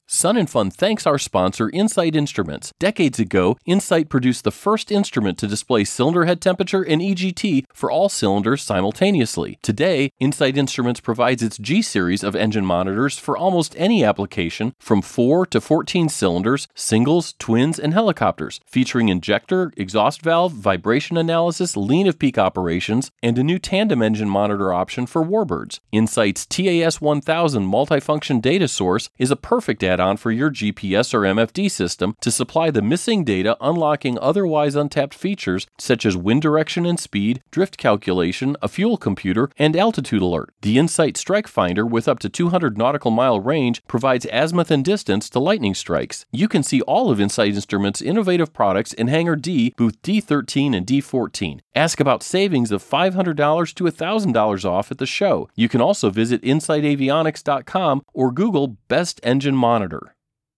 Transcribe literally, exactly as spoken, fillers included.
Sun and Fun thanks our sponsor, Insight Instruments. Decades ago, Insight produced the first instrument to display cylinder head temperature and E G T for all cylinders simultaneously. Today, Insight Instruments provides its G-series of engine monitors for almost any application, from four to fourteen cylinders, singles, twins, and helicopters, featuring injector, exhaust valve, vibration analysis, lean of peak operations, and a new tandem engine monitor option for warbirds. Insight's T A S one thousand multifunction data source is a perfect add on for your G P S or M F D system to supply the missing data, unlocking otherwise untapped features such as wind direction and speed, drift calculation, a fuel computer, and altitude alert. The Insight Strike Finder with up to two hundred nautical mile range provides azimuth and distance to lightning strikes. You can see all of Insight Instruments' innovative products in Hangar D, booth D thirteen and D fourteen. Ask about savings of five hundred dollars to one thousand dollars off at the show. You can also visit insight avionics dot com or Google Best Engine Monitor.